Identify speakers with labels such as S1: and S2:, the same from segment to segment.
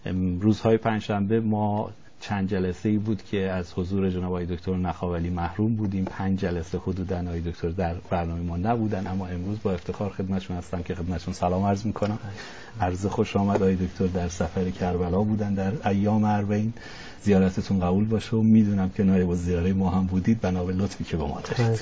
S1: روزهای پنجشنبه ما چند جلسه‌ای بود که از حضور جناب آقای دکتر نخاولی محروم بودیم. 5 جلسه حدوداً آقای دکتر در برنامه ما نبودن، اما امروز با افتخار خدمتشون هستم که خدمتشون سلام عرض می‌کنم. عرض خوش آمد آقای دکتر، در سفر کربلا بودن در ایام اربعین. زیارتتون قبول باشه و میدونم که نایب الزیاره ما هم بودید، بنا به لطفی که به ما دارید.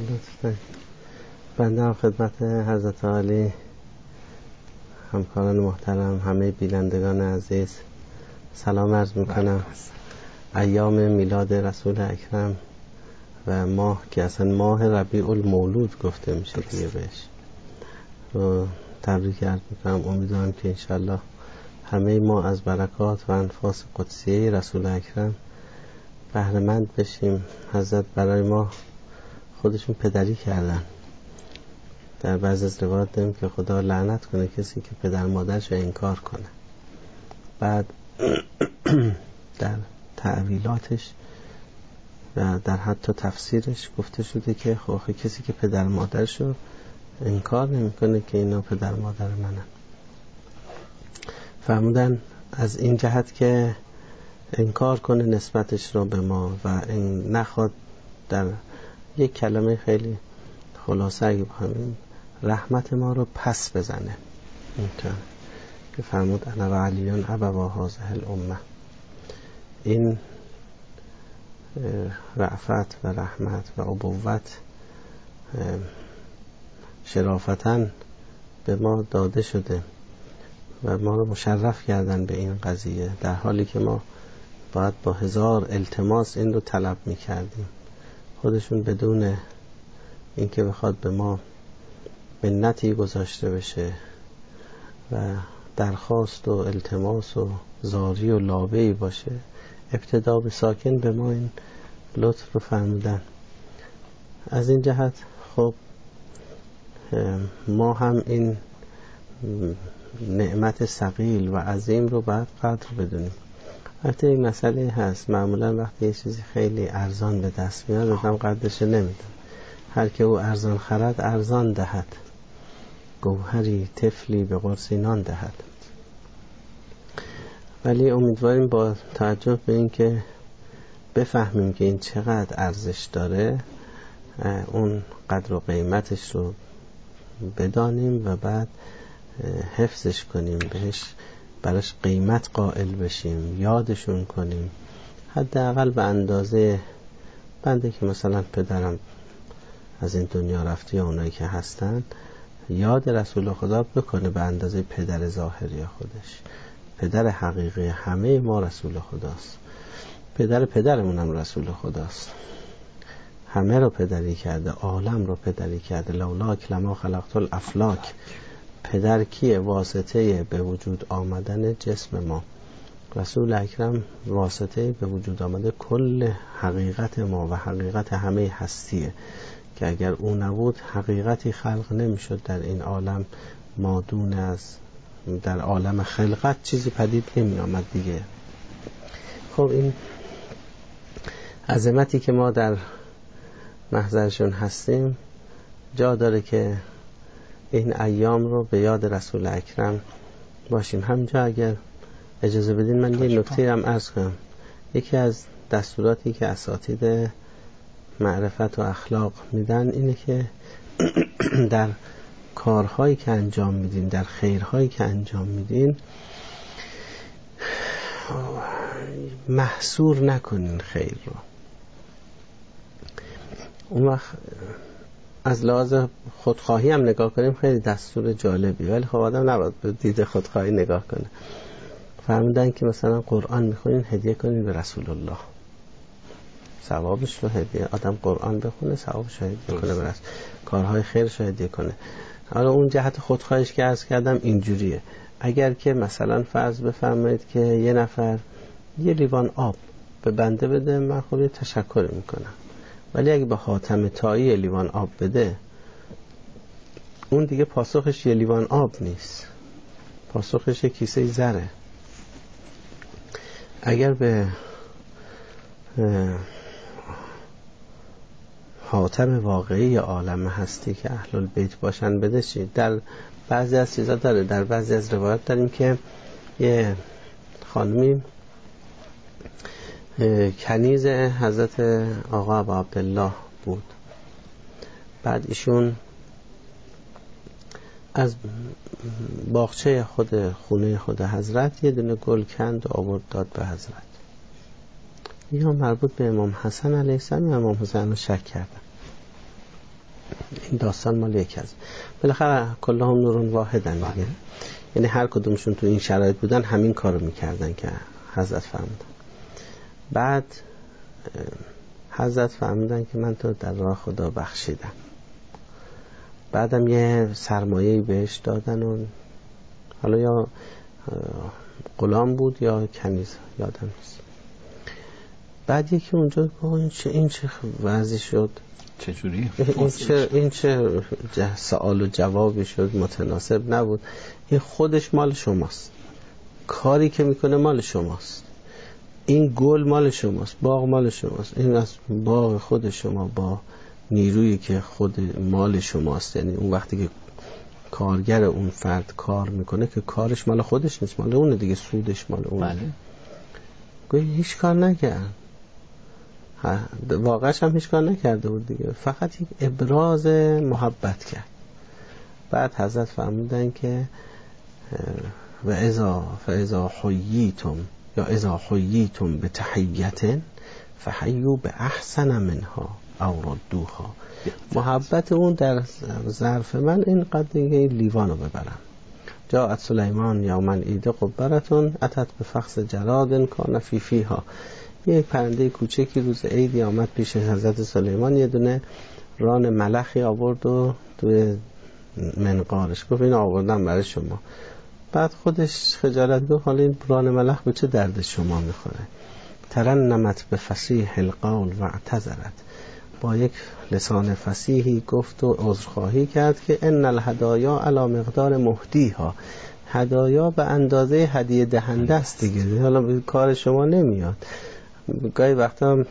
S2: بنده خدمت حضرت عالی، همکاران محترم، همه بینندگان عزیز سلام عرض میکنم. ایام میلاد رسول اکرم و ماه که اصلا ماه ربیع المولود گفته میشه دیگه بهش، و تبریک عرض میکنم. امیدوارم که انشالله همه ما از برکات و انفاس قدسیه رسول اکرم بهره مند بشیم. حضرت برای ما خودشون پدری کردن. در بعض از روایات داریم که خدا لعنت کنه کسی که پدر مادرش رو انکار کنه. بعد در تعویلاتش و در حتی تفسیرش گفته شده که خب کسی که پدر مادرش رو انکار نمیکنه که اینا پدر مادر منن. فرمودن از این جهت که انکار کنه نسبتش رو به ما و نخواد، در یک کلمه خیلی خلاصه اگه بخوایم، رحمت ما رو پس بزنه. اینطور که فرمود انا و علیون ابوا هذه الامه. این رأفت و رحمت و ابوت شرافتاً به ما داده شده و ما رو مشرف کردن به این قضیه، در حالی که ما باید با 1000 التماس این رو طلب میکردیم. خودشون بدون اینکه بخواد به ما منتی گذاشته بشه و درخواست و التماس و زاری و لابه‌ای باشه، ابتدا به ساکن به ما این لطف رو فرمودن. از این جهت خب ما هم این نعمت ثقیل و عظیم رو باید قدر بدونیم. حتی این مسئله هست، معمولا وقتی یه چیزی خیلی ارزان به دست میاد آدم قدرش نمیدن. هر که او ارزان خرد ارزان دهد، گوهری طفلی به قرص نان دهد. ولی امیدواریم با توجه به این که بفهمیم که این چقدر ارزش داره، اون قدر و قیمتش رو بدانیم و بعد حفظش کنیم، براش قیمت قائل بشیم، یادشون کنیم. حداقل به اندازه بنده که مثلا پدرم از این دنیا رفته یا اونایی که هستن، یاد رسول خدا بکنه به اندازه پدر ظاهری خودش. پدر حقیقی همه ما رسول خداست. پدر پدرمون هم رسول خداست. همه رو پدری کرده، عالم رو پدری کرده. لولاک لما خلقت الافلاک. پدر کیه؟ واسطه به وجود آمدن جسم ما. رسول اکرم واسطه به وجود آمده کل حقیقت ما و حقیقت همه هستیه، که اگر او نبود حقیقتی خلق نمیشد در این عالم. مادون از در عالم خلقت چیزی پدید نمی آمد دیگه. خب این عظمتی که ما در محضرشون هستیم جا داره که این ایام رو به یاد رسول اکرم باشیم. همجا اگر اجازه بدین من یه نکته هم عرض کنم. یکی از دستوراتی که اساتید معرفت و اخلاق میدن اینه که در کارهایی که انجام میدین، در خیرهایی که انجام میدین، محصور نکنین خیر رو. اون وقت از لحاظ خودخواهی هم نگاه کنیم خیلی دستور جالبی، ولی خب آدم نباید به دید خودخواهی نگاه کنه. فرمودن که مثلا قرآن میخونین هدیه کنین به رسول الله، ثوابش رو هدیه. آدم قرآن بخونه ثوابش رو هدیه کنه به رسول، کارهای خیرش رو هدیه کنه. حالا اون جهت خودخواهیش که عرض کردم اینجوریه. اگر که مثلا فرض بفرمایید که یه نفر یه لیوان آب به بنده بده، من خب تشکر میکنم. ولی اگه به حاتم طایی لیوان آب بده، اون دیگه پاسخش یه لیوان آب نیست، پاسخش یه کیسه زره. اگر به حاتم واقعی عالم هستی که اهل البیت باشن بده چی؟ در بعضی از چیزا داره، در بعضی از روایات داریم که یه خانمی کنیز حضرت آقا ابا عبدالله بود. بعد ایشون از باغچه خود خونه خود حضرت یه دونه گل کند و آورد داد به حضرت. یا مربوط به امام حسن علیه السلام، امام حسین رو شک کردن. این داستان مال یکی از بالاخره کلهم نورون واحدن دیگه، یعنی هر کدومشون تو این شرایط بودن همین کارو میکردن که حضرت فرمودن. بعد حضرت فرمودن که من تو در راه خدا بخشیدم. بعدم یه سرمایه‌ای بهش دادن و حالا یا غلام بود یا کنیز، یادم نیست. بعد یکی اونجا گفت این چه وضعی شد،
S1: چجوری؟
S2: این چه سوال و جوابی شد، متناسب نبود. این خودش مال شماست، کاری که میکنه مال شماست، این گل مال شماست، باغ مال شماست، این از باغ خود شما با نیرویی که خود مال شماست. یعنی اون وقتی که کارگر اون فرد کار میکنه که کارش مال خودش نیست، مال اونه دیگه، سودش مال اونه.
S1: بله.
S2: گویا هیچ کار نکرد، واقعش هم هیچ کار نکرده بود دیگه، فقط یک ابراز محبت کرد. بعد حضرت فرمودن که و اذا حییتم یا اذا حییتم به تحییت فحیوا به احسن منها او ردوها. محبت اون در ظرف من اینقدر دیگه لیوانو ببرم. جاءت سلیمان یوما عید قبرتون اتت به فخذ جراد کان فی فیها. یک پرنده کوچکی روز عیدی آمد پیش حضرت سلیمان، یه دونه ران ملخی آورد و توی منقارش گفت این آوردم برای شما. بعد خودش خجالت گفت حالا این ران ملخ به چه درد شما میخوره؟ ترنمت به فصیح القول و اعتذرت، با یک لسان فصیحی گفت و عذرخواهی کرد که ان الهدایا علی مقدار مهدیها، هدایا به اندازه هدیه دهنده است دیگه، حالا به کار شما نمیاد. گاهی وقتا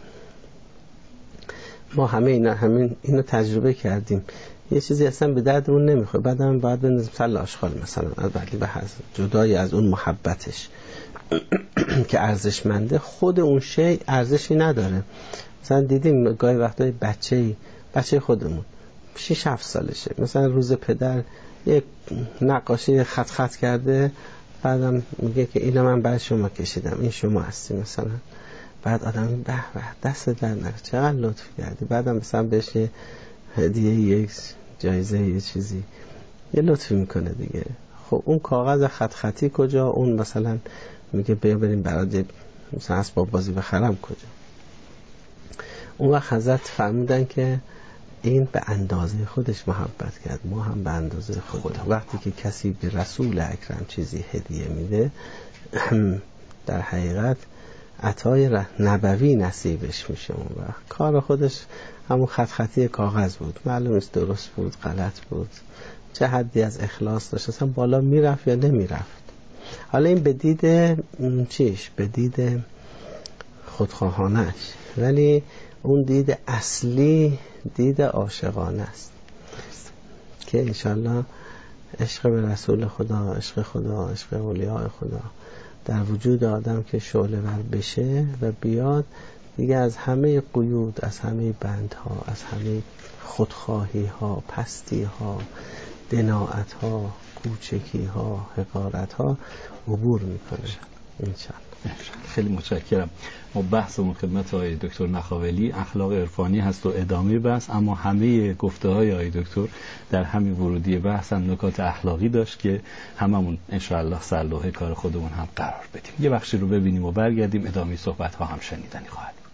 S2: ما همه اینو تجربه کردیم، یه چیزی اصلا به دردمون نمیخوره، بعدم باید بندازیم سل آشغال مثلا، ولی به جدای از اون محبتش که ارزشمنده، خود اون شی ارزشی نداره. مثلا دیدیم گاهی وقتا بچه خودمون 6-7 سالشه، مثلا روز پدر یک نقاشی خط کرده، بعدم میگه که اینو من برای شما کشیدم، این شما هستی مثلا. بعد آدم به دست در نکنه چقدر لطف کردی، بعدم مثلا بهش یه هدیه، یک جایزه، یه چیزی، یه لطفی میکنه دیگه. خب اون کاغذ خطی کجا؟ اون مثلا میگه بیا بریم برای مثلا اسباب بازی بخرم کجا؟ اون وقت حضرت فرمودن که این به اندازه خودش محبت کرد، ما هم به اندازه خود. وقتی که کسی به رسول اکرم چیزی هدیه میده در حقیقت عطای نبوی نصیبش میشه. اون وقت کار خودش همون خطی کاغذ بود، معلوم است درست بود غلط بود، چه حدی از اخلاص داشت، اصلا بالا میرفت یا نمیرفت. حالا این به دید چیش؟ به دید خودخواهانش، ولی اون دید اصلی دید عاشقانه است که انشالله عشق به رسول خدا، عشق خدا، عشق اولیاء خدا در وجود آدم که شعله ور بشه و بیاد دیگه، از همه قیود، از همه بندها، از همه خودخواهی ها، پستی ها، دناعت ها، کوچکی ها، حقارت ها عبور میکنه انشالله.
S1: خیلی متشکرم. ما بحثمون خدمت آقای دکتر نخاولی اخلاق عرفانی هست و ادامه بحث، اما همه گفته های آقای دکتر در همین ورودی بحث هم نکات اخلاقی داشت که هممون انشاءالله سرلوحه کار خودمون هم قرار بدیم. یه بخشی رو ببینیم و برگردیم، ادامه صحبت ها هم شنیدنی خواهد بود.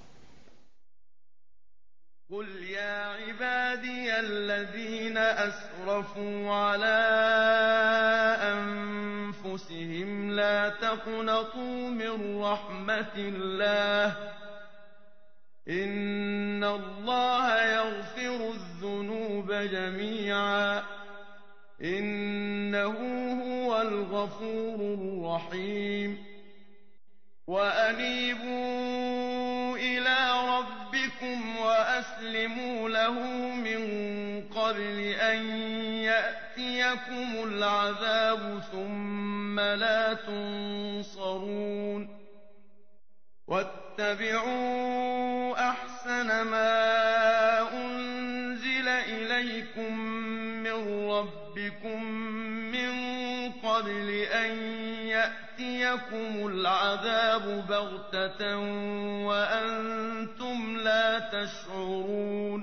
S3: قل يا عبادي الذين أسرفوا على أنفسهم لا تقنطوا من رحمة الله إن الله يغفر الذنوب جميعا إنه هو الغفور الرحيم وأنيبوا إلى ربكم وأسلموا له من قبل أن يأتيكم العذاب ثم ثم لا تنصرون واتبعوا أحسن ما أنزل إليكم من ربكم من قبل أن يأتيكم العذاب بغتة وأنتم لا تشعرون.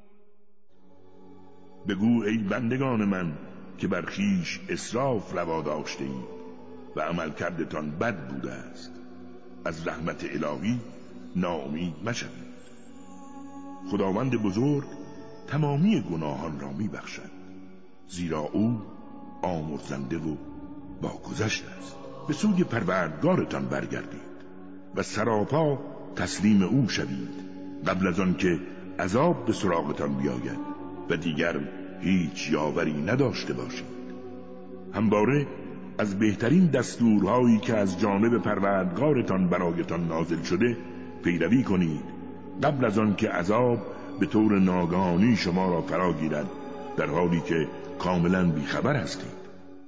S4: بگو ای بندگان من که بر خویش اسراف روا داشته اید و عمل کردتان بد بوده است، از رحمت الهی ناامید مشوید. خداوند بزرگ تمامی گناهان را می بخشد، زیرا او آمرزنده و باگذشت است. به سوی پروردگارتان برگردید و سراپا تسلیم او شوید قبل از آن که عذاب به سراغتان بیاید و دیگر هیچ یاوری نداشته باشید. همواره از بهترین دستورهایی که از جانب پروردگارتان برایتان نازل شده پیروی کنید قبل از آن که عذاب به طور ناگهانی شما را فرا گیرد، در حالی که کاملا بیخبر هستید.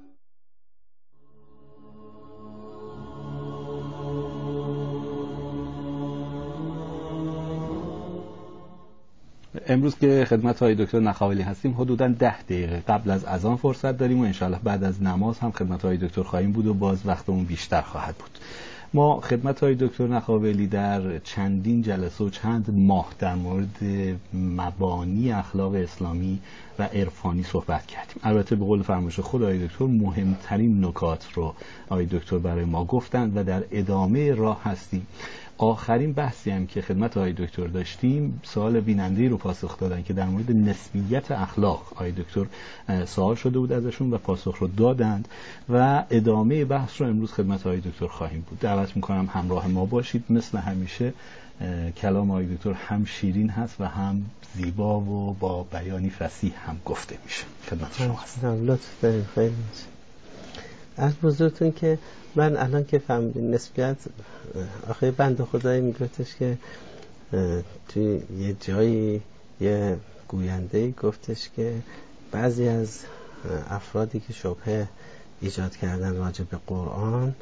S1: امروز که خدمت های دکتر نخاولی هستیم حدوداً 10 دقیقه قبل از اذان فرصت داریم و انشالله بعد از نماز هم خدمت های دکتر خواهیم بود و باز وقتمون بیشتر خواهد بود. ما خدمت های دکتر نخاولی در چندین جلسه و چند ماه در مورد مبانی اخلاق اسلامی و عرفانی صحبت کردیم. البته به قول فرمایش خود آقای دکتر مهمترین نکات رو آقای دکتر برای ما گفتند و در ادامه راه هستیم. آخرین بحثی هم که خدمت آقای دکتر داشتیم سوال بیننده‌ای رو پاسخ دادن که در مورد نسبیت اخلاق آقای دکتر سوال شده بود ازشون و پاسخ رو دادند و ادامه بحث رو امروز خدمت آقای دکتر خواهیم بود. دعوت میکنم همراه ما باشید. مثل همیشه کلام آقای دکتر هم شیرین هست و هم زیبا و با بیانی فصیح هم گفته میشه. خدمت شما هستم.
S2: لطف دارید. خیلی از بزرگتون که من الان که فهمیدم نسبیت آخه بنده خدایی میگفتش که توی یه جایی یه گوینده‌ای گفتش که بعضی از افرادی که شبهه ایجاد کردن راجع به قرآن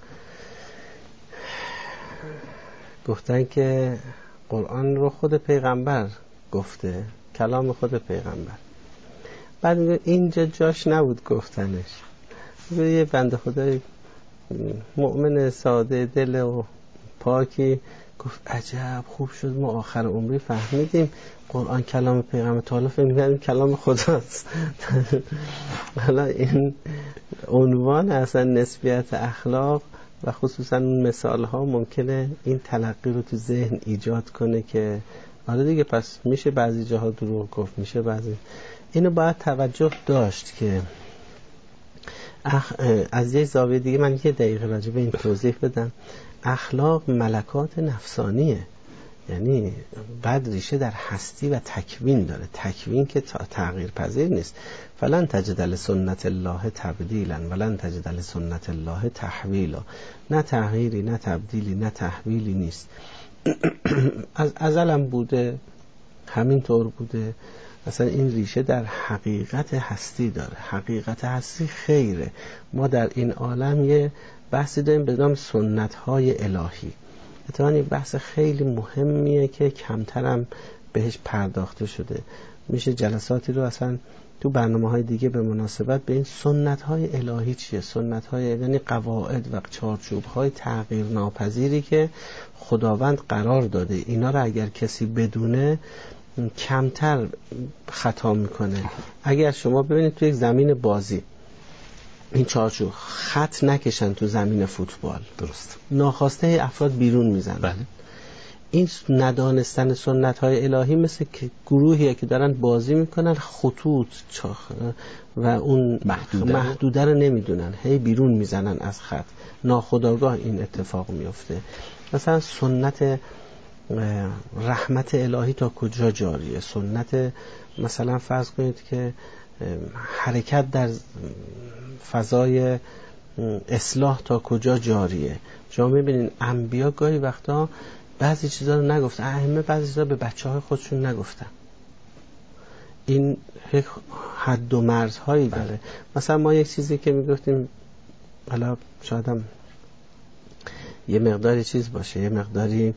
S2: گفتن که قرآن رو خود پیغمبر گفته، کلام خود پیغمبر. بعد اینجا جاش نبود گفتنش. یه بنده خدای مؤمن ساده دل و پاکی گفت عجب خوب شد ما آخر عمری فهمیدیم قرآن کلام پیغمبر، تا حالا فکر می‌کردیم کلام خداست. حالا این عنوان اصلا نسبیت اخلاق و خصوصا اون مثال ها ممکنه این تلقی رو تو ذهن ایجاد کنه که آره دیگه پس میشه بعضی جاها دروغ گفت، میشه بعضی. اینو باید توجه داشت که از یه زاویه دیگه من یه دقیقه راجع به این توضیح بدم. اخلاق ملکات نفسانیه، یعنی بعد ریشه در هستی و تکوین داره. تکوین که تغییر پذیر نیست. فلن تجد لسنت الله تبدیلا ولن تجد لسنت الله تحویلا. نه تغییری، نه تبدیلی، نه تحویلی نیست. از ازلم بوده، همینطور بوده. اصلا این ریشه در حقیقت هستی داره. حقیقت هستی خیره. ما در این عالم یه بحثی داریم به نام سنت‌های الهی. اتفاقاً این بحث خیلی مهمیه که کمترم بهش پرداخته شده. میشه جلساتی رو اصلا تو برنامه‌های دیگه به مناسبت به این سنت‌های الهی چیه؟ سنت‌های یعنی قواعد و چارچوب‌های تغییر ناپذیری که خداوند قرار داده. اینا رو اگر کسی بدونه کمتر خطا میکنه. اگر شما ببینید تو یک زمین بازی این چارچوب خط نکشن تو زمین فوتبال، درست، ناخواسته افراد بیرون میزنن. بله. این ندانستن سنت های الهی مثل که گروهیه که دارن بازی میکنن خطوط و اون محدوده رو نمیدونن، هی بیرون میزنن از خط، ناخودآگاه این اتفاق میفته. مثلا سنت رحمت الهی تا کجا جاریه؟ سنت مثلا فرض کنید که حرکت در فضای اصلاح تا کجا جاریه؟ شما میبینین انبیا گاهی وقتا بعضی چیزا رو نگفتن، ائمه بعضی چیزا به بچه‌های خودشون نگفتن. این حد و مرزهایی داره. مثلا ما یک چیزی که میگفتیم حالا شایدم یه مقداری چیز باشه، یه مقداری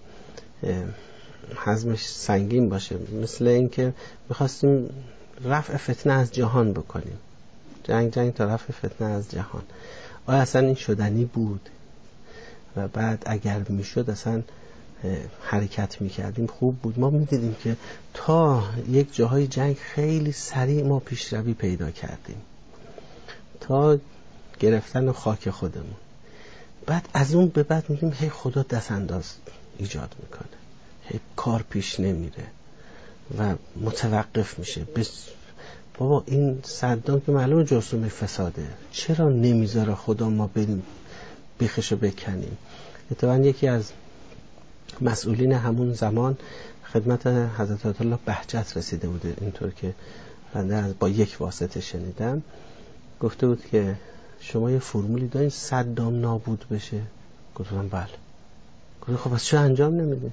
S2: حزمش سنگین باشه، مثل این که میخواستیم رفع فتنه از جهان بکنیم، جنگ تا رفع فتنه از جهان. آیا اصلا این شدنی بود؟ و بعد اگر میشد اصلا حرکت میکردیم خوب بود. ما میدیدیم که تا یک جاهای جنگ خیلی سریع ما پیشروی پیدا کردیم تا گرفتن خاک خودمون. بعد از اون به بعد میگیم هی خدا دست انداز ایجاد میکنه، هی کار پیش نمیره و متوقف میشه. بابا این صدام که معلومه جرثومه فساده، چرا نمیذاره خدا ما بریم بیخشو بکنیم؟ اتفاقا یکی از مسئولین همون زمان خدمت حضرت آیت الله بهجت رسیده بوده، اینطور که بنده با یک واسطه شنیدم، گفته بود که شما یه فرمولی دارین صدام نابود بشه؟ گفتم بله. گفت خب پس چرا انجام نمیدین؟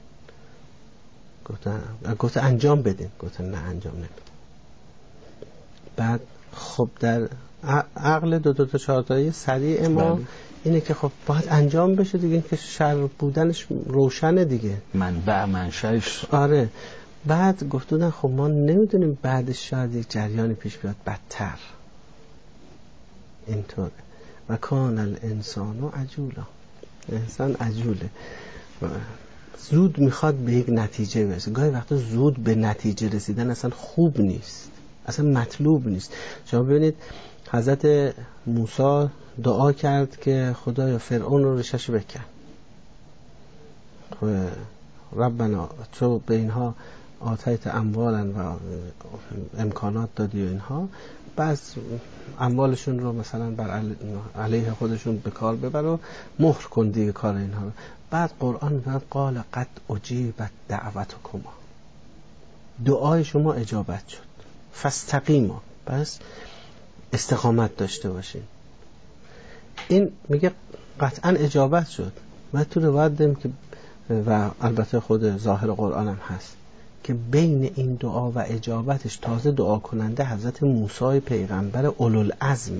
S2: گفت انجام بدین. گفتن نه انجام نمیدین. بعد خب در عقل دو تا چهارتایی سریع ما اینه که خب باید انجام بشه دیگه، این که شر بودنش روشنه دیگه،
S1: منشأش.
S2: آره. بعد گفتن خب ما نمیدونیم بعدش شاید یک جریانی پیش بیاد بدتر. اینطوره. و کان الانسان عجولا، انسان عجوله، زود میخواد به یک نتیجه برسه. گاهی وقتا زود به نتیجه رسیدن اصلا خوب نیست، اصلا مطلوب نیست. شما ببینید حضرت موسی دعا کرد که خدایا فرعون رو ریشش بکن، ربنا تو به اینها آتیت اموالا و امکانات دادی و اینها، بعض اموالشون رو مثلا بر علیه خودشون به کار ببر و مهر کن دیگه کار اینها رو. بعد قرآن میگه قال قد اجیبت دعوتکما، دعای شما اجابت شد، فاستقیما، پس استقامت داشته باشین. این میگه قطعا اجابت شد. و تو روایت داریم که و البته خود ظاهر قرآن هم هست که بین این دعا و اجابتش تازه دعا کننده حضرت موسی پیغمبر اولوالعزمه.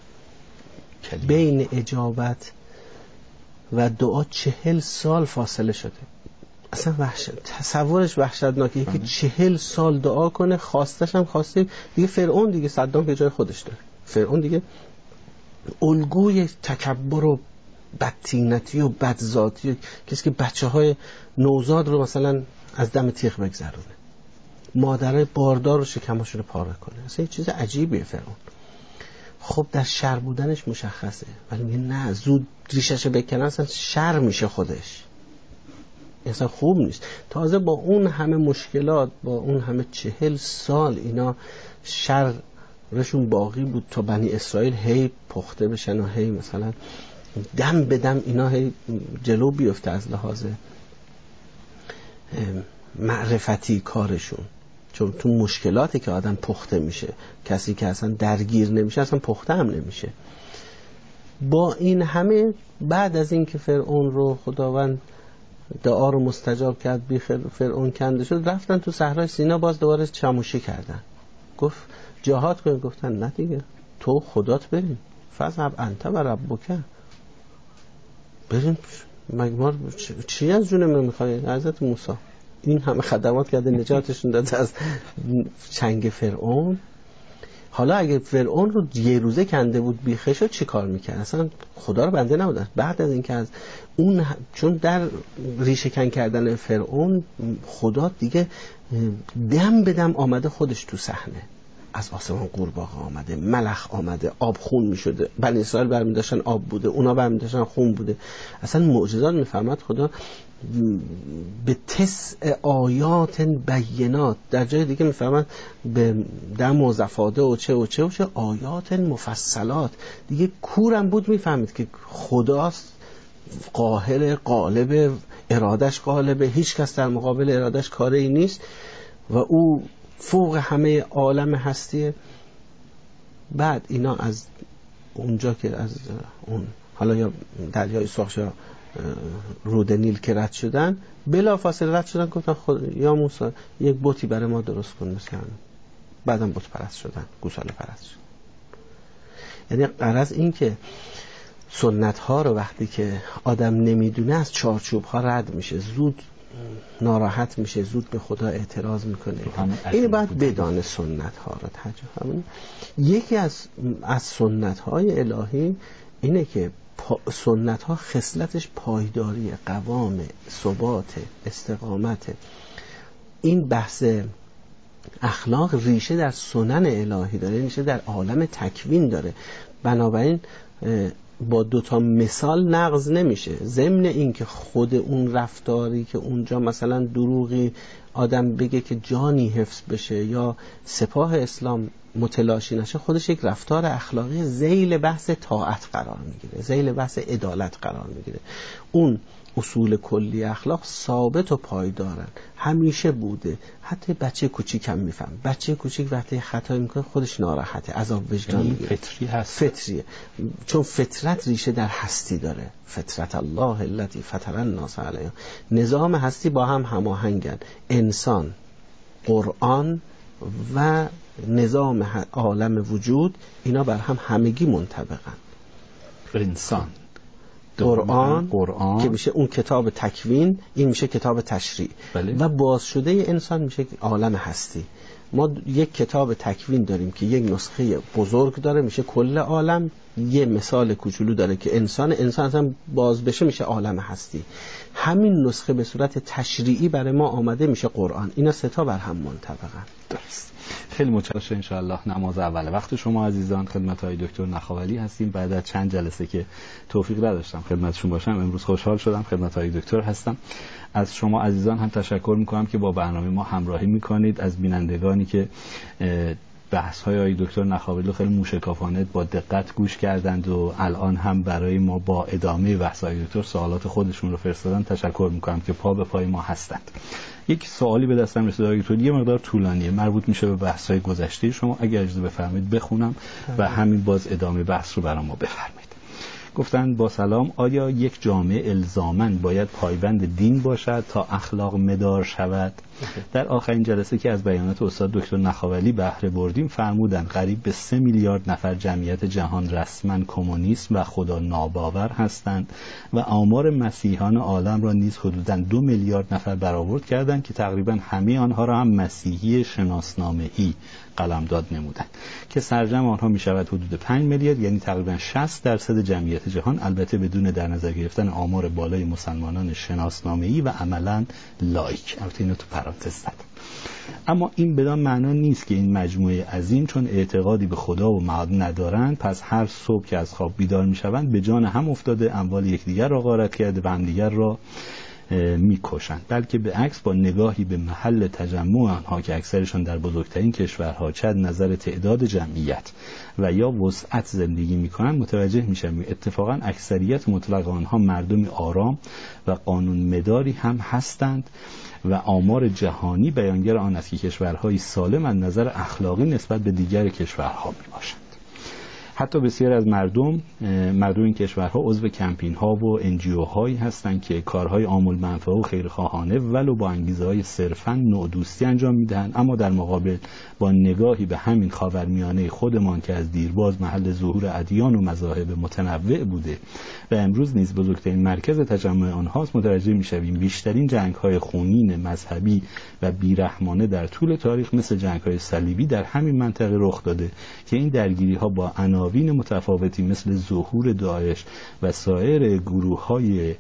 S2: بین اجابت و دعا 40 سال فاصله شده. اصلا تصورش وحشتناکه که 40 سال دعا کنه، خواستش هم خواسته دیگه. فرعون دیگه صدام به جای خودش داره، فرعون دیگه الگوی تکبر و بدتینتی و بدذاتی، کسی که بچه‌های نوزاد رو مثلا از دم تیغ بگذرونه، مادرای باردار رو شکماشون رو پاره کنه. اصلا یه چیز عجیبیه فرعون. خب در شر بودنش مشخصه، ولی میگه نه زود ریشش بکنه، اصلا شر میشه خودش، اصلا خوب نیست. تازه با اون همه مشکلات، با اون همه 40 سال اینا شرشون باقی بود تا بنی اسرائیل هی پخته بشن و هی مثلا دم به دم اینا هی جلو بیفته از لحاظ معرفتی کارشون. چون تو مشکلاتی که آدم پخته میشه، کسی که اصلا درگیر نمیشه اصلا پخته هم نمیشه. با این همه بعد از این که فرعون رو خداوند دعا رو مستجاب کرد، بی فرعون کنده شد، رفتن تو صحرای سینا باز دوباره چموشی کردن. گفت جهاد کنیم، گفتن نه دیگه، تو خدات بریم، فذهب انت و ربک، بریم. ما چی از جونمون میخوای؟ حضرت موسی این همه خدمات کرده، نجاتشون داده از چنگ فرعون. حالا اگه فرعون رو یه روزه کنده بود بیخه شد چی کار میکرد؟ اصلا خدا رو بنده نبودن. بعد از اینکه از اون چون در ریشه کن کردن فرعون خدا دیگه دم به دم آمده خودش تو صحنه، از آسمان قورباغه آمده، ملخ آمده، آب خون میشده، بنی اسرائیل برمی داشتن آب بوده، اونا برمی داشتن خون بوده. اصلا معجزات میفرماد خدا به 9 آیات بینات. در جای دیگه میفرماد به دم و زفاده و چه آیات مفصلات. دیگه کورم بود میفهمید که خداست، قاهر، غالب، ارادش غالبه، هیچ کس در مقابل ارادش کاری نیست و او فوق همه عالم هستیه. بعد اینا از اونجا که از اون حالا یا دریای سرخ یا رود نیل که رد شدن، بلا فاصله رد شدن، گفتن یا موسی یک بتی برای ما درست کن مثل هم. بعدم بت پرست شدن، گوساله پرست شدن. یعنی غرض این که سنت ها رو وقتی که آدم نمیدونه از چارچوب ها رد میشه، زود ناراحت میشه، زود به خدا اعتراض میکنه. این باید بدانه سنت ها رو تجربه. یکی از سنت های الهی اینه که سنت ها خصلتش پایداری، قوام، ثبات، استقامت. این بحث اخلاق ریشه در سنن الهی داره، ریشه در عالم تکوین داره. بنابراین با دوتا مثال نقض نمیشه. ضمن این که خود اون رفتاری که اونجا مثلا دروغی آدم بگه که جانی حفظ بشه یا سپاه اسلام متلاشی نشه، خودش یک رفتار اخلاقی ذیل بحث طاعت قرار میگیره، ذیل بحث عدالت قرار میگیره. اون اصول کلی اخلاق ثابت و پایدارن، همیشه بوده. حتی بچه کوچیک هم میفهم. بچه کوچیک وقتی خطا میکنه خودش ناراحته، عذاب وجدان میگیره.
S1: فطری هست.
S2: فطریه، چون فطرت ریشه در هستی داره. فطرت الله التي فطر الناس علیها. نظام هستی با هم هماهنگن. انسان، قرآن و نظام عالم وجود، اینا بر هم همگی منطبقن.
S1: انسان،
S2: قرآن که میشه اون کتاب تکوین، این میشه کتاب تشریع.
S1: بله.
S2: و باز شده انسان میشه عالم هستی. ما یک کتاب تکوین داریم که یک نسخه بزرگ داره میشه کل عالم، یه مثال کوچولو داره که انسان اصلا باز بشه میشه عالم هستی. همین نسخه به صورت تشریعی برای ما آمده میشه قرآن. اینا سه تا بر هم منطبقن.
S1: درست. خیلی متشکرم. ان شاء الله نماز اول وقت شما عزیزان خدمت های دکتر نخاولی هستیم. بعد از چند جلسه که توفیق نداشتم خدمتشون باشم، امروز خوشحال شدم خدمت های دکتر هستم. از شما عزیزان هم تشکر میکنم که با برنامه ما همراهی میکنید. از بینندگانی که بحث های دکتر نخاولی خیلی موشکافانه با دقت گوش کردند و الان هم برای ما با ادامه بحث های دکتر سوالات خودشون رو فرستادن، تشکر میکنم که پا به پای ما هستند. یک سوالی به دستم رسید دکتر، یه مقدار طولانیه، مربوط میشه به بحث های گذشته شما. اگر اجازه بفرمایید بخونم و همین باز ادامه بحث رو برام بفرمایید. گفتن با سلام، آیا یک جامعه الزاماً باید پایبند دین باشد تا اخلاق مدار شود؟ در آخرین جلسه که از بیانات استاد دکتر نخاولی بهره بردیم فرمودند قریب به 3 میلیارد نفر جمعیت جهان رسما کمونیسم و خدا ناباور هستند و آمار مسیحیان عالم را نیز حدوداً 2 میلیارد نفر برآورد کردند که تقریباً همه آنها را هم مسیحی شناسنامه‌ای قلمداد نمودند که سرجم آنها می شود حدود 5 میلیارد، یعنی تقریباً 60% جمعیت جهان، البته بدون در نظر گرفتن آمار بالای مسلمانان شناسنامه‌ای و عملاً لایک. البته اینو تو پرانتز زدم. اما این بدان معنا نیست که این مجموعه عظیم چون اعتقادی به خدا و معاد ندارند پس هر صبح که از خواب بیدار میشوند به جان هم افتاده، اموال یکدیگر را غارت کرده و همدیگر را میکشند، بلکه به عکس با نگاهی به محل تجمع آنها که اکثرشان در بزرگترین کشورها چه از نظر تعداد جمعیت و یا وسعت زندگی میکنند متوجه میشویم اتفاقا اکثریت مطلق آنها مردمی آرام و قانون مداری هم هستند و آمار جهانی بیانگر آن است که کشورهای سالم از نظر اخلاقی نسبت به دیگر کشورها میباشند. حتی بسیار از مردم این کشورها عضو کمپین ها و NGO هایی هستند که کارهای عام المنفعه و خیرخواهانه ولو با انگیزه های صرفاً نودوستی انجام میدهند، اما در مقابل با نگاهی به همین خاورمیانه خودمان که از دیرباز محل ظهور ادیان و مذاهب متنوع بوده و امروز نیز بزرگترین مرکز تجمع آنهاست، متوجه میشویم بیشترین جنگ های خونین مذهبی و بیرحمانه در طول تاریخ مثل جنگ های صلیبی در همین منطقه رخ داده که این درگیری ها با عناوین متفاوتی مثل ظهور داعش و سایر گروه‌های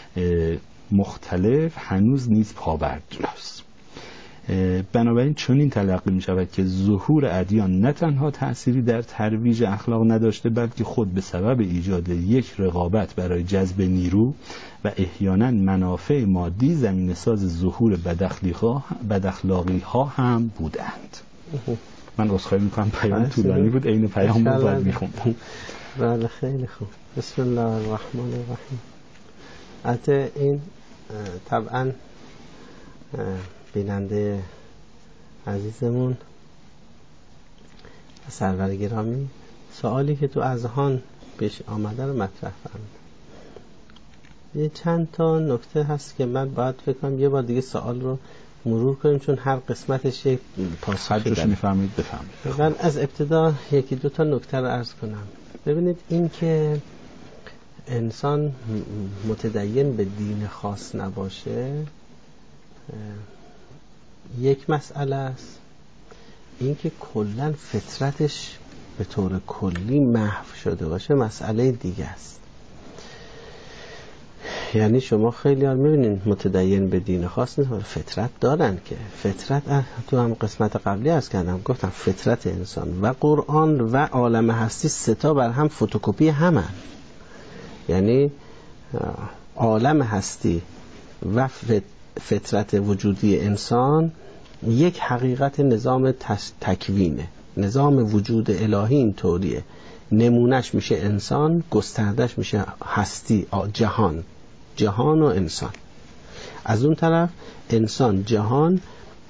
S1: مختلف هنوز نیز پابرجاست. بنابراین چنین تلقی می شود که ظهور ادیان نه تنها تأثیری در ترویج اخلاق نداشته بلکه خود به سبب ایجاد یک رقابت برای جذب نیرو و احیانا منافع مادی زمینه‌ساز ظهور بداخلاقی ها هم بودند. من عذرخواهی میکنم پیام طولانی بود، این پیام رو باید میخوندم.
S2: بله خیلی خوب. بسم الله الرحمن الرحیم. البته این طبعا بیننده عزیزمون سرور گرامی سوالی که تو اذهان پیش آمده رو مطرح فرمود. یه چند تا نکته هست که من باید فکر کنم یه بار دیگه سوال رو مرور کنیم چون هر قسمتش یک پاسخی داره.
S1: بفهمید.
S2: من از ابتدا یکی دو تا نکته رو عرض کنم. ببینید این که انسان متدین به دین خاص نباشه یک مسئله است، این که کلا فطرتش به طور کلی محو شده باشه مسئله دیگه است. یعنی شما خیلی ها میبینین متدین به دین خاص نیست، فطرت دارن که فطرت تو هم قسمت قبلی عرض کردم گفتم فطرت انسان و قرآن و عالم هستی سه تا بر هم فتوکپی همن. یعنی عالم هستی و فطرت وجودی انسان یک حقیقت نظام تکوینه، نظام وجود الهی این طوریه، نمونش میشه انسان، گستردش میشه هستی، جهان و انسان. از اون طرف انسان جهان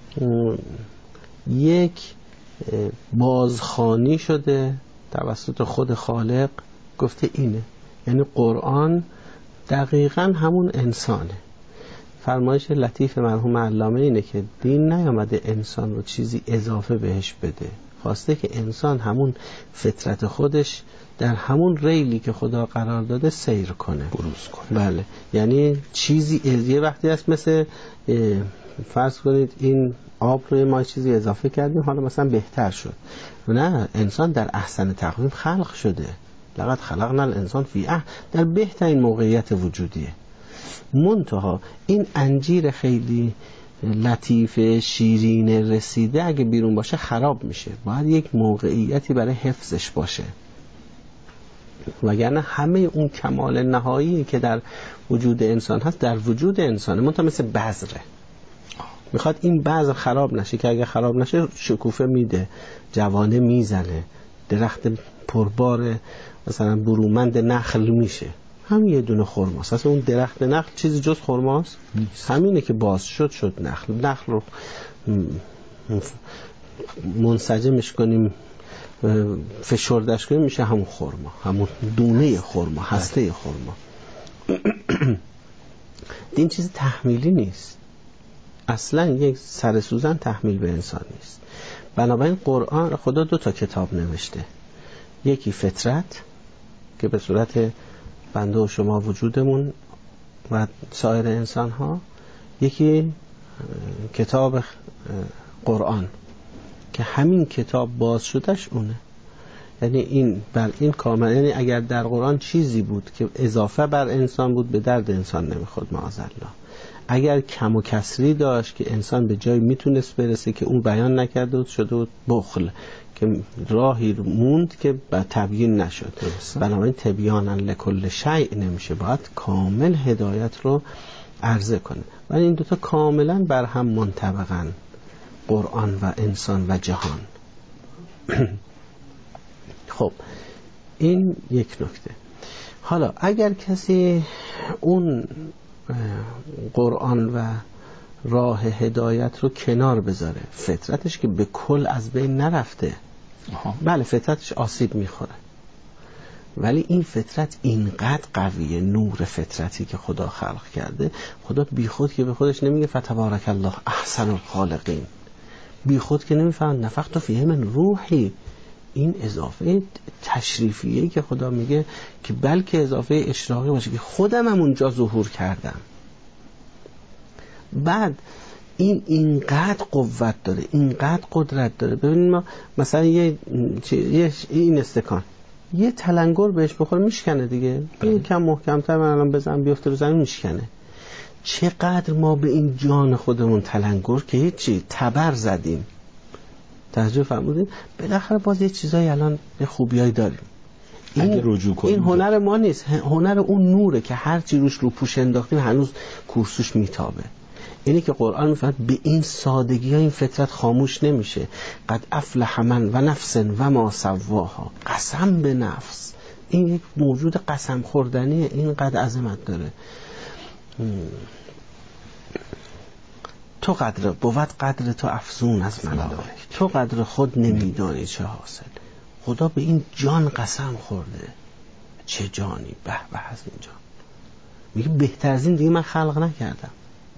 S2: یک بازخوانی شده توسط خود خالق، گفته اینه. یعنی قرآن دقیقاً همون انسانه. فرمایش لطیف مرحوم علامه اینه که دین نیامده انسان رو چیزی اضافه بهش بده، خواسته که انسان همون فطرت خودش در همون ریلی که خدا قرار داده سیر کنه،
S1: بروز کنه.
S2: بله، یعنی چیزی یه وقتی هست مثل فرض کنید این آب روی ما چیزی اضافه کردیم حالا مثلا بهتر شد. نه، انسان در احسن تقویم خلق شده، لقد خلقنا الانسان در بهترین موقعیت وجودیه. منتها این انجیر خیلی لطیف شیرین رسیده اگه بیرون باشه خراب میشه، باید یک موقعیتی برای حفظش باشه، وگرنه همه اون کمال نهایی که در وجود انسان هست در وجود انسانه. منتها مثل بذره، میخواد این بذر خراب نشه که اگه خراب نشه شکوفه میده، جوانه میزنه، درخت پربار مثلا برومند نخل میشه. همین یه دونه خرماست، اصلا اون درخت نخل چیزی جز خرماست نیست. همینه که باز شد نخل رو منسجمش کنیم فشردش کنیم میشه همون خرما، همون دونه خرما، هسته خرما. این چیز تحمیلی نیست اصلا، یک سر سوزن تحمیل به انسان نیست. بنابراین قرآن خدا 2 تا کتاب نوشته، یکی فطرت که به صورت بنده و شما وجودمون و سایر انسان ها، یکی کتاب قرآن که همین کتاب باز شدش اونه. یعنی این کامل، یعنی اگر در قرآن چیزی بود که اضافه بر انسان بود به درد انسان نمیخورد معاذالله. اگر کم و کسری داشت که انسان به جای میتونست برسه که اون بیان نکرده بود شده بود بخل، که راهی موند که تبیین نشد. بنابراین تبیانا لکل شیء نمیشه، باید کامل هدایت رو عرضه کنه. ولی این 2 تا کاملا بر هم منطبقن، قرآن و انسان و جهان. خب این یک نکته. حالا اگر کسی اون قرآن و راه هدایت رو کنار بذاره، فطرتش که به کل از بین نرفته، بله فطرتش آسیب میخوره، ولی این فطرت اینقدر قویه، نور فطرتی که خدا خلق کرده، خدا بی خود که به خودش نمیگه فتبارک الله احسن الخالقین، بی خود که نمیفهم نفخت فیه من روحی. این اضافه تشریفیه که خدا میگه که بلکه اضافه اشراقی باشه که خودم هم اونجا ظهور کردم. بعد این اینقدر قوت داره، اینقدر قدرت داره. ببینید ما مثلا این استکان یه تلنگر بهش بخوره میشکنه دیگه، یکم محکم‌تر من الان بزنم بیفته رو زمین میشکنه. چقدر ما به این جان خودمون تلنگر که هیچی تبر زدیم، توجه فرمودین، بالاخره باز یه چیزایی الان یه خوبیایی داریم. این هنر ما نیست، هنر اون نوره که هر چی روش رو پوش انداختیم هنوز کورسوش میتابه. اینی که قرآن میفرماید به این سادگی ها این فطرت خاموش نمیشه. قد افلح من و نفس و ما سواها، قسم به نفس، این یک موجود قسم خوردنیه، این قد عظمت داره. تو قدر بود قدر تو افزون از ملائک، تو قدر خود نمیدانی چه حاصل. خدا به این جان قسم خورده، چه جانی، به به از این جان، میگه بهتر از این دیگه من خلق نکردم.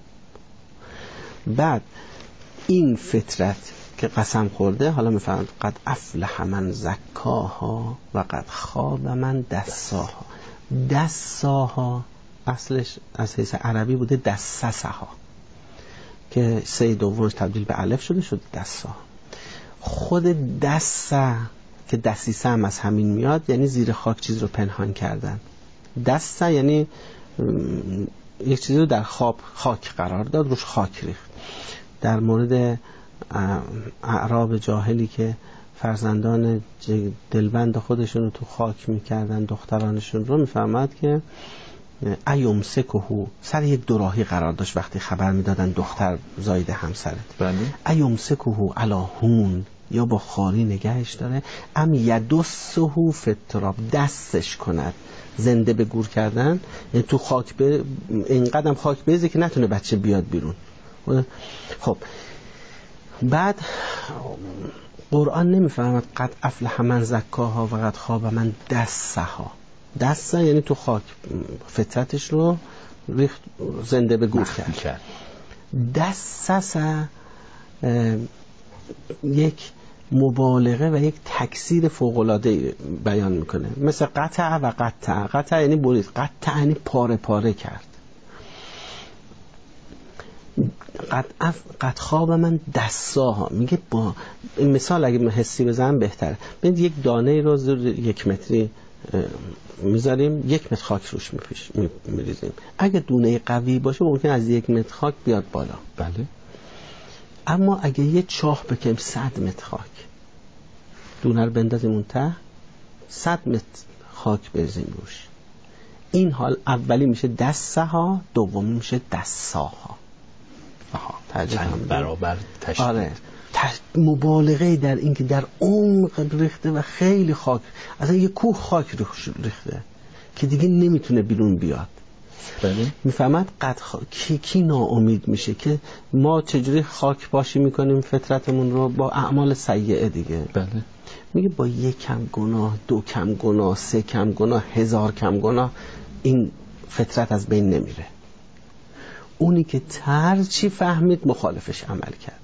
S2: بعد این فطرت که قسم خورده، حالا میفرماید قد افلح من زکاها و قد خاب من دساها. دساها اصلش از حیث عربی بوده دسسها که سه دومش تبدیل به الف شده دسا. خود دسه که دسیسه هم از همین میاد، یعنی زیر خاک چیز رو پنهان کردن. دسه یعنی یک چیزی رو در خاک قرار داد، روش خاک ریخت. در مورد اعراب جاهلی که فرزندان دلبند خودشون رو تو خاک میکردن، دخترانشون رو، میفهمد که ایومسکهو، سر یک دوراهی قرار داشت وقتی خبر میدادن دختر زاید همسرت.
S1: بله.
S2: ایومسکهو علاهون، یا با خاری نگهش داره، ام یدسهو فتراب، دستش کند. زنده به گور کردن یعنی تو خاک اینقدر خاک بریزه که نتونه بچه بیاد بیرون. خب بعد قرآن نمیفهمد قد افلح من زکاها و قد خاب من دسها. دسه یعنی تو خاک فطرتش رو ریخت، زنده به گور کرد. دسسه یک مبالغه و یک تکثیر فوق‌العاده بیان میکنه، مثل قطع و قطع. قطع یعنی برید، قطع یعنی پاره پاره کرد. قد خواب من دساها، میگه با این مثال اگه حسی بزنم بهتره. ببینید یک دانه رو زیر 1 متری میذاریم، 1 متر خاک روش میریزیم. اگه دونه قوی باشه ممکن از 1 متر خاک بیاد بالا.
S1: بله.
S2: اما اگه یه چاه بکنیم 100 متر خاک، دونه رو بندازیم اون ته، 100 متر خاک بریزیم روش، این حال اولی میشه دسه ها، دومی میشه دساها.
S1: چند برابر تشدید.
S2: آره. مبالغه در این که در عمق ریخته و خیلی خاک، اصلا یه کوه خاک ریخته که دیگه نمیتونه بیرون بیاد.
S1: بله.
S2: میفهمد کی ناامید میشه که ما چجوری خاک پاشی میکنیم فطرتمون رو با اعمال سیئه دیگه.
S1: بله.
S2: میگه با 1 کم گناه، 2 کم گناه، 3 کم گناه، 1000 کم گناه این فطرت از بین نمیره. اونی که ترچی فهمید مخالفش عمل کرد.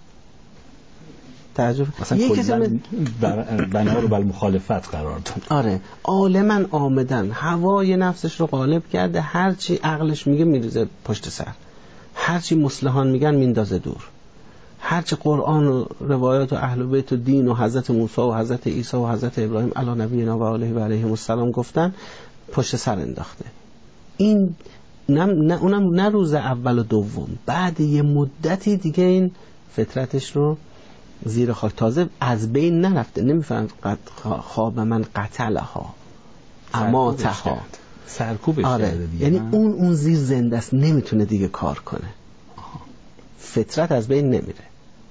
S1: مثلا کلا بنا رو بر مخالفت قرار داد.
S2: آره، عالماً آمدن هوای نفسش رو غالب کرده، هرچی عقلش میگه میریزه پشت سر، هرچی مصلحان میگن میندازه دور، هرچی قرآن و روایات و اهل بیت و دین و حضرت موسی و حضرت عیسی و حضرت ابراهیم علی نبینا و آله و علیهم السلام گفتن پشت سر انداخته. این اونم نه روز اول و دوم، بعد یه مدتی دیگه این فطرتش رو زیر خاک، تازه از بین نرفته. نمیفهم قد خواب من قتلها اماتها،
S1: سرکوبش
S2: کرده دیگه. یعنی اون زیر زنده است، نمیتونه دیگه کار کنه. فطرت از بین نمیره.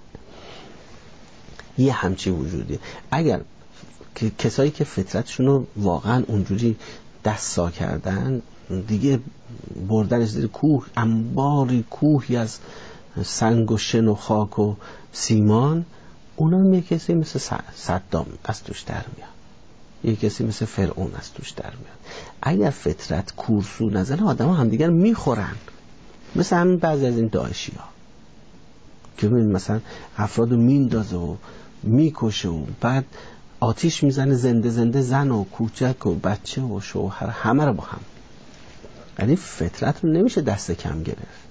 S2: یه همچی وجودی. اگر کسایی که فطرتشون رو واقعا اونجوری دستا کردن، دیگه بردنش زیر کوه، انباری کوهی از سنگ و شن و خاک و سیمان، اونا یه کسی مثل صدام از توش در میاد، یه کسی مثل فرعون از توش در میاد. اگر فطرت کورسو نزنه آدم ها همدیگر میخورن، مثل همین بعضی از این داعشی ها که مثلا افراد رو میندازه و میکشه و بعد آتیش میزنه، زنده زنده زن و کوچک و بچه و شوهر همه رو با هم. یعنی فطرت رو نمیشه دست کم گرفت.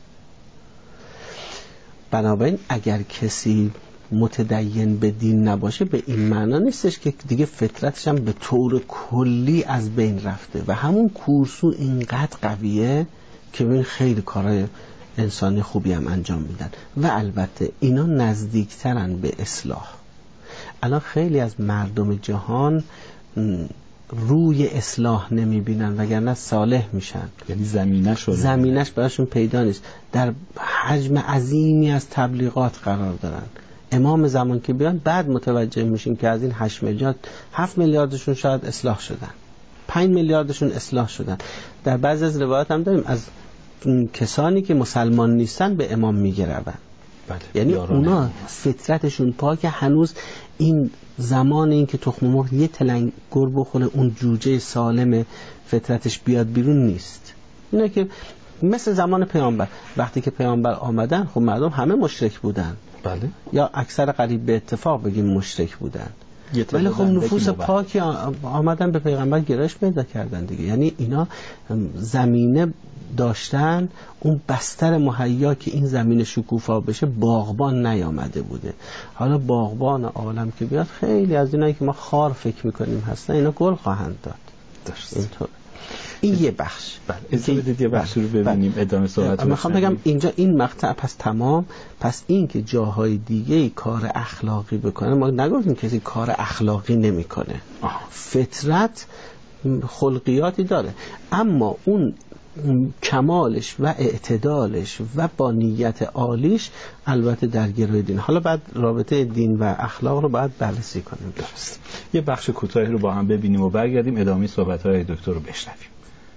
S2: بنابراین اگر کسی متدین به دین نباشه، به این معنا نیستش که دیگه فطرتش هم به طور کلی از بین رفته و همون کورسو اینقدر قویه که ببین خیلی کارهای انسانی خوبی هم انجام میدن و البته اینا نزدیکترن به اصلاح. الان خیلی از مردم جهان روی اصلاح نمیبینن وگرنه صالح میشن،
S1: یعنی زمینش
S2: براشون پیدا نیست. در حجم عظیمی از تبلیغات قرار دارن. امام زمان که بیان بعد متوجه میشیم که از این 8 میلیارد 7 میلیاردشون شاید اصلاح شدن، 5 میلیاردشون اصلاح شدن. در بعضی از روایات هم داریم از کسانی که مسلمان نیستن به امام میگردن.
S1: بله.
S2: یعنی اونا فطرتشون پاکه، هنوز این زمان این که تخم مرغ یه تلنگ گر بخوره اون جوجه سالم فطرتش بیاد بیرون نیست. اینا که مثل زمان پیامبر، وقتی که پیامبر آمدن خب مردم همه مشرک بودن.
S1: بله.
S2: یا اکثر قریب به اتفاق بگیم مشرک بودن. ولی خب نفوس پاکی آمدن به پیغمبر گرایش پیدا کردن دیگه. یعنی اینا زمینه داشتن، اون بستر مهیا که این زمین شکوفا بشه باغبان نیامده بوده. حالا باغبان عالم که بیاد، خیلی از اینایی که ما خار فکر میکنیم هستن اینا گل خواهند داد. اینطور. این یه بخش.
S1: بله، اجازه بدید یه بخش رو ببینیم ادامه صحبت رو.
S2: میخوام بگم اینجا این مقطع پس تمام. پس این که جاهای دیگه کار اخلاقی بکنه، ما نگفتیم کسی کار اخلاقی نمیکنه. فطرت خلقیاتی داره، اما اون کمالش و اعتدالش و با نیت عالیش البته در گروه دین. حالا بعد رابطه دین و اخلاق رو باید بررسی کنیم.
S1: درست. یه بخش کوتاهی رو با هم ببینیم و برگردیم ادامه صحبت‌های دکتر رو بشنویم.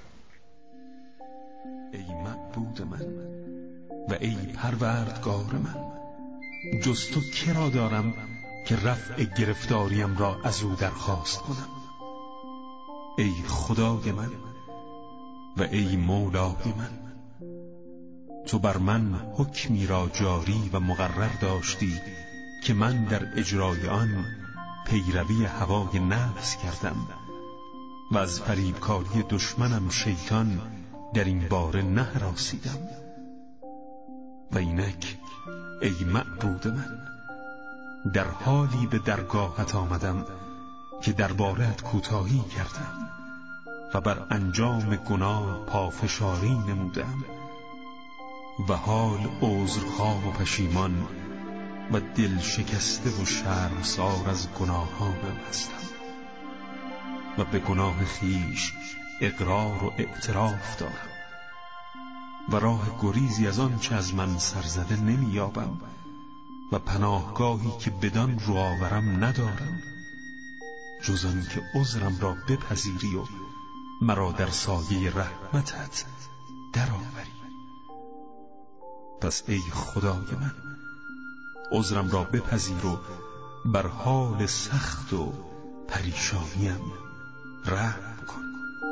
S5: ای معبود من و ای پروردگار من، جز تو کرا دارم که رفع گرفتاریم را از او درخواست کنم. ای خدای من و ای مولای من، تو بر من حکمی را جاری و مقرر داشتی که من در اجرای آن پیروی هوای نفس کردم و از فریبکاری دشمنم شیطان در این باره نهراسیدم. و اینک ای معبود من، در حالی به درگاهت آمدم که درباره‌ات کوتاهی کردم و بر انجام گناه پافشاری نمودم و حال عذرخواه و پشیمان و دل شکسته و شرمسار از گناهانم هستم و به گناه خیش اقرار و اعتراف دارم و راه گریزی از آن چه از من سرزده نمیابم و پناهگاهی که بدان رو آورم ندارم جز آن که عذرم را بپذیری و مرا در سایه رحمتت درآوری. پس ای خدای من، عذرم را بپذیر و بر حال سخت و پریشانیم رحم کن.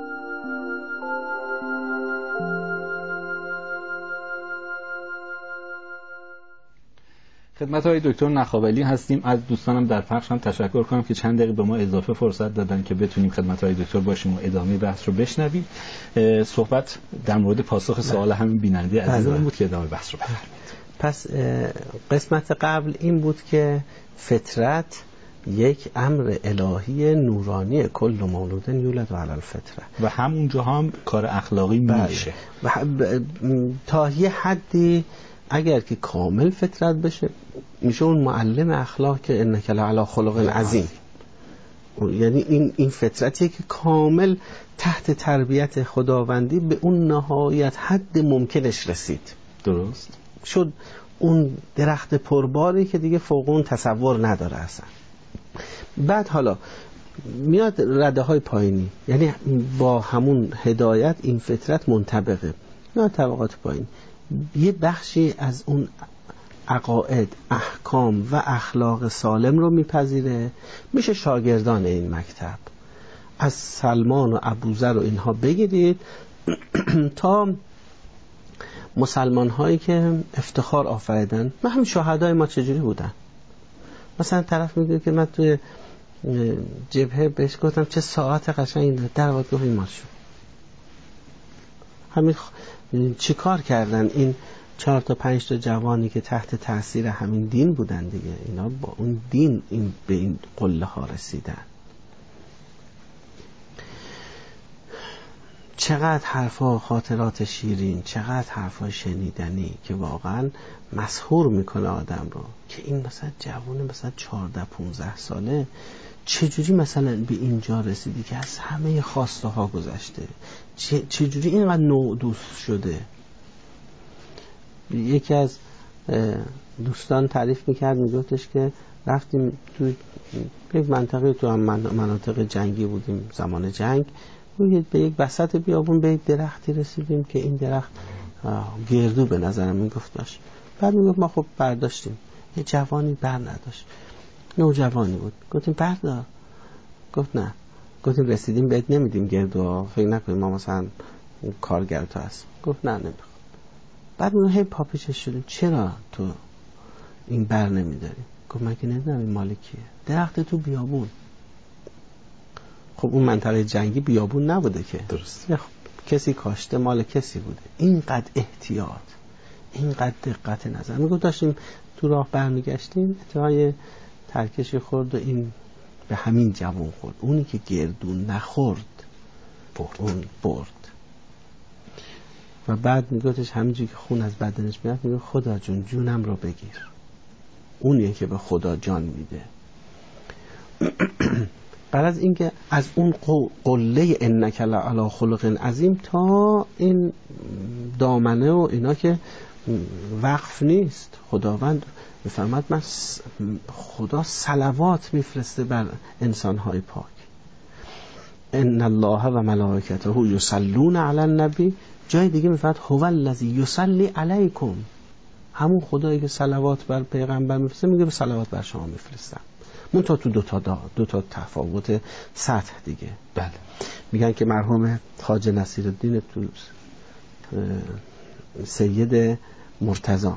S1: خدمت های دکتر نخاولی هستیم. از دوستانم در پخش هم تشکر کنم که چند دقیقه به ما اضافه فرصت دادن که بتونیم خدمت های دکتر باشیم و ادامه بحث رو بشنویم. صحبت در مورد پاسخ سوال همین بیننده عزیزمون بود که ادامه بحث رو بفرمایید.
S2: پس قسمت قبل این بود که فطرت یک امر الهی نورانی، کل مولود یولد علی الفطره،
S1: و همونجا هم کار اخلاقی میشه
S2: و تا یه حدی اگر که کامل فطرت بشه میشه اون معلم اخلاق که انک لعلی خلق عظیم. یعنی این فطرتیه که کامل تحت تربیت خداوندی به اون نهایت حد ممکنش رسید.
S1: درست
S2: شد اون درخت پرباری که دیگه فوق اون تصور نداره اصلا. بعد حالا میاد رده های پایینی، یعنی با همون هدایت این فطرت منطبقه، میاد طبقات پایین، یه بخشی از اون عقاید، احکام و اخلاق سالم رو میپذیره، میشه شاگردان این مکتب. از سلمان و ابوذر و اینها بگیرید تا مسلمان هایی که افتخار آفریدن. من هم شهدای ما چجوری بودن؟ مثلا طرف میگه که من توی جبهه بهش گفتم چه ساعت قشنگی در واقع گفت این ما شد. همین چی کار کردن این 4 تا 5 تا جوانی که تحت تاثیر همین دین بودن دیگه، اینا با اون دین به این قله ها رسیدن. چقدر حرفا خاطرات شیرین، چقدر حرفا شنیدنی که واقعا مسحور میکنه آدم رو که این مثلا جوونه مثلا 14-15 ساله چجوری مثلا به اینجا رسیدی که از همه خواسته ها گذشته، چجوری اینقدر نوع دوست شده. یکی از دوستان تعریف میکرد، میگفتش که رفتیم تو یک منطقه، تو هم مناطق جنگی بودیم زمان جنگ، به یک وسط بیابون به یک درختی رسیدیم که این درخت گردو به نظرم میگفت داشت. بعد میگفت ما خب برداشتیم، یه جوانی بر نداشت، نوجوانی بود، گفتیم بردار، گفت نه. گفتیم رسیدیم بهت نمیدیم گردو، فکر نکنیم ما مثلا کارگر تو هست. گفت نه نمیخوام. بعد ما هی پاپیچش شدیم چرا تو این بر نمیداری؟ گفت مگه نمیدونم این مال کیه؟ درخت تو بیابون. خب اون منطقه جنگی بیابون نبوده که،
S1: درست.
S2: کسی کاشته، مال کسی بوده. اینقدر احتیاط، اینقدر دقت نظر. میگو داشتیم تو راه برمیگشتیم، اتفاقی ترکشی خورد و این به همین جوون خورد. اونی که گردون نخورد اون برد. و بعد میگوتش همینجوری که خون از بدنش میاد میگه خدا جون جونم رو بگیر. اونیه که به خدا جان میده. بعد از اینکه از اون قله انک لعلی خلق عظیم تا این دامنه و اینا که وقف نیست، خداوند میفرماد من خدا صلوات میفرسته بر انسانهای پاک. ان الله و ملائکته یصلون علی النبی. جای دیگه میفرماد هو الذی یصلی علیکم. همون خدایی که صلوات بر پیغمبر میفرسته میگه به صلوات بر شما میفرستم. اون تا تو دو تا تفاوت سطح دیگه.
S1: بله.
S2: میگن که مرحوم خواجه نصیرالدین تو سید مرتضی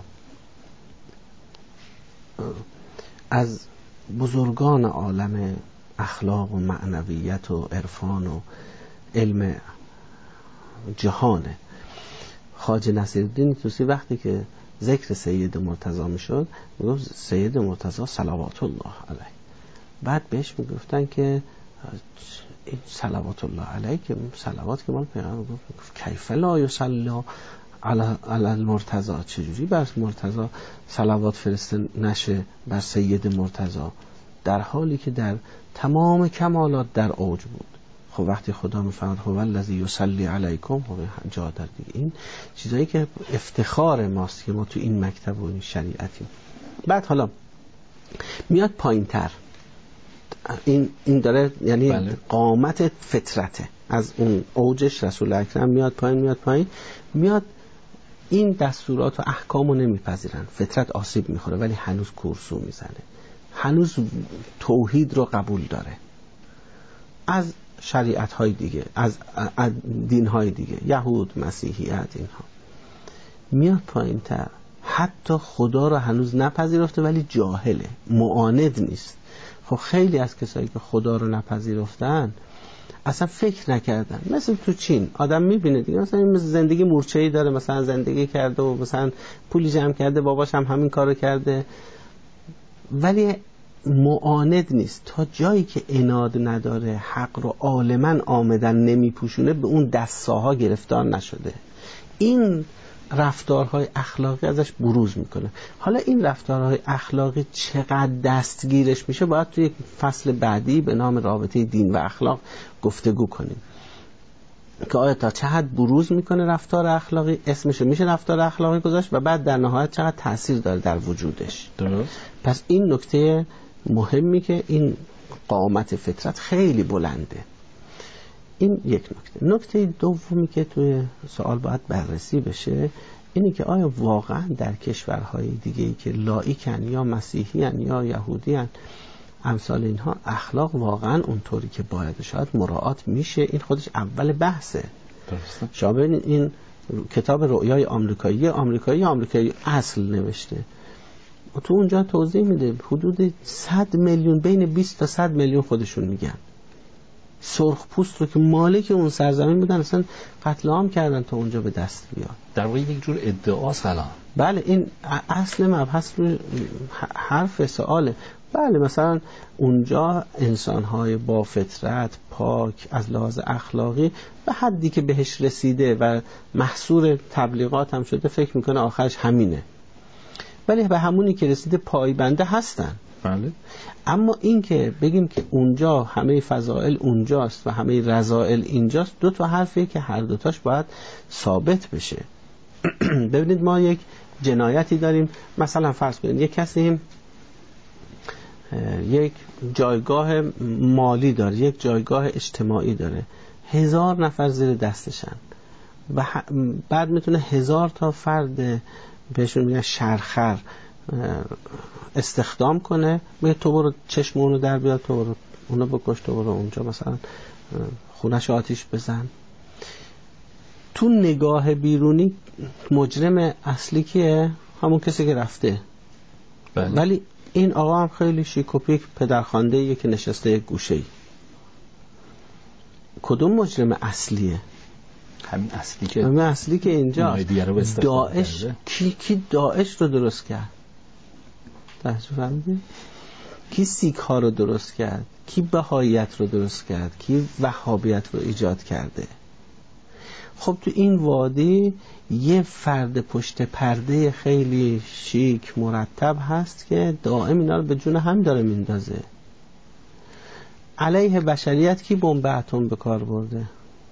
S2: از بزرگان عالم اخلاق و معنویت و عرفان و علم جهانه. خواجه نصیرالدین توسی وقتی که ذکر سید مرتضی میشد میگفت سید مرتضی صلوات الله علیه. بعد بهش میگفتن که این صلوات الله علیه که صلوات که مال پیغمبر گفت کیف لا یصلی علی المرتضی، چجوری بر مرتضی صلوات فرسته نشه بر سید مرتضی، در حالی که در تمام کمالات در اوج بود. خب وقتی خدا میفرماد هو الذی یصلی علیکم، خب جا در دیگه. این چیزایی که افتخار ماست که ما تو این مکتب و این شریعتیم. بعد حالا میاد پایین‌تر، این داره یعنی
S1: بله.
S2: قامت فطرته، از اون اوجش رسول اکرم میاد پایین میاد این دستورات و احکامو نمیپذیرن. فطرت آسیب میخوره ولی هنوز کورسو میزنه، هنوز توحید رو قبول داره. از شریعت های دیگه، از دین های دیگه، یهود، مسیحیت، اینها میاد پایین تر. حتی خدا رو هنوز نپذیرفته ولی جاهله، معاند نیست. خب خیلی از کسایی که خدا رو نپذیرفتن اصلا فکر نکردن. مثل تو چین آدم میبینه دیگه، مثلا این زندگی مورچه‌ای داره، مثلا زندگی کرده و مثلا پولی جمع کرده، باباش هم همین کارو کرده، ولی معاند نیست. تا جایی که عناد نداره، حق رو عالماً آمدن نمیپوشونه، به اون دستاها گرفتار نشده. این رفتارهای اخلاقی ازش بروز میکنه. حالا این رفتارهای اخلاقی چقدر دستگیرش میشه باید توی فصل بعدی به نام رابطه دین و اخلاق گفتگو کنیم که آیا تا چه حد بروز میکنه رفتار اخلاقی، اسمش میشه رفتار اخلاقی گذاشت، و بعد در نهایت چقدر تاثیر داره در وجودش.
S1: درست.
S2: پس این نکته مهمی که این قامت فطرت خیلی بلنده. این یک نکته دومی که توی سوال باید بررسی بشه اینی که آیا واقعا در کشورهای دیگه‌ای که لایکن یا مسیحیان یا یهودیان امثال اینها اخلاق واقعا اونطوری که باید شاید مراعات میشه؟ این خودش اول بحثه.
S1: درسته.
S2: شما ببینید این کتاب رؤیای آمریکایی اصل نوشته، تو اونجا توضیح میده حدود 100 میلیون، بین 20 تا 100 میلیون خودشون میگن سرخ پوست رو که مالک اون سرزمین بودن اصلا قتل عام کردن تا اونجا به دست بیاد.
S1: در واقع یک جور ادعا سلام.
S2: بله این اصل مبحث رو حرف سواله. بله مثلا اونجا انسان‌های با فطرت پاک از لحاظ اخلاقی به حدی که بهش رسیده و محصور تبلیغات هم شده فکر میکنه آخرش همینه، ولی به همونی که رسیده پایبنده هستن.
S1: بله.
S2: اما این که بگیم که اونجا همه فضائل اونجاست و همه رذائل اینجاست، دو تا حرفیه که هر دوتاش باید ثابت بشه. ببینید ما یک جنایتی داریم، مثلا فرض کنید یک کسی یک جایگاه مالی داره، یک جایگاه اجتماعی داره، 1000 نفر زیر دستشن و بعد میتونه 1000 تا فرد بهشون میگن شرخر استخدام کنه، میگه تو برو چشم اونو در بیار، تو برو اونو بکش، تو برو اونجا مثلا خونش آتیش بزن. تو نگاه بیرونی مجرم اصلی کیه؟ همون کسی که رفته.
S1: بله.
S2: ولی این آقا هم خیلی شیک و پیک پدرخوانده‌ایه که نشسته یک گوشه‌ای. کدوم مجرم اصلیه؟
S1: همین اصلی که
S2: اینجاست. داعش کی داعش رو درست کرد؟ توجه فرمودید؟ کی سیک ها رو درست کرد؟ کی بهاییت رو درست کرد؟ کی وهابیت رو ایجاد کرده؟ خب تو این وادی یه فرد پشت پرده خیلی شیک مرتب هست که دائم اینا رو به جون هم داره میندازه. علیه بشریت کی بمب اتم به کار برده؟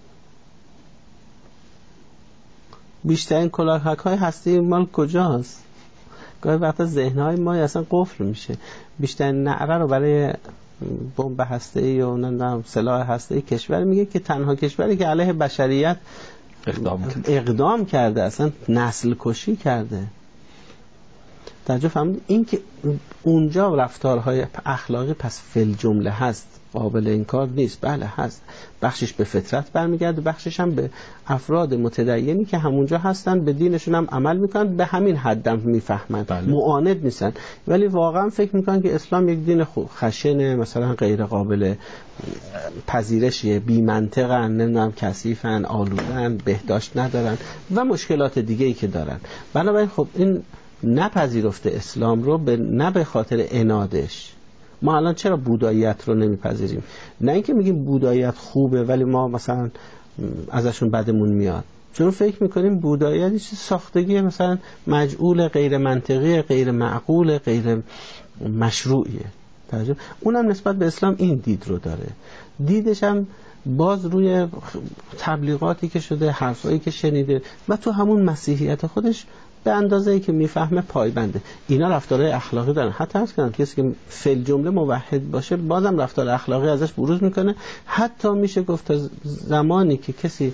S2: بیشترین کلاهک‌های هستی مال کجاست؟ گاهی وقتا ذهن‌های ما اصلا قفل میشه. بیشترین نعره رو برای بمب هسته‌ای و نمیدونم سلاح هسته‌ای کشور میگه که تنها کشوری که علیه بشریت اقدام کرده، اصلا نسل کشی کرده. توجه فرمودید؟ این که اونجا رفتارهای اخلاقی پس فی جمله هست، قابل انکار نیست. بله هست، بخشش به فطرت برمیگرده، بخشش هم به افراد متدینی که همونجا هستن، به دینشون هم عمل میکنن، به همین حدم میفهمن. بله. معاند نیستن، ولی واقعا فکر میکنن که اسلام یک دین خشنه، مثلا غیر قابل پذیرشیه، بی منطقن، نمیدونم کثیفن، آلودن، بهداشت ندارن و مشکلات دیگه‌ای که دارن. بنابراین خب این نپذیرفته اسلام رو نه به خاطر عنادش. ما الان چرا بوداییت رو نمیپذیریم؟ نه اینکه میگیم بوداییت خوبه ولی ما مثلا ازشون بدمون میاد، چون فکر میکنیم بوداییت یه چیز ساختگی مثلا مجعول، غیر منطقی، غیر معقول، غیر مشروعیه. اونم نسبت به اسلام این دید رو داره. دیدش هم باز روی تبلیغاتی که شده، حرفایی که شنیده و تو همون مسیحیت خودش به اندازه‌ای که میفهمه پایبنده. اینا رفتارهای اخلاقی دارن. حتی هست که کسی که فی الجمله موحد باشه بازم رفتار اخلاقی ازش بروز میکنه. حتی میشه گفت زمانی که کسی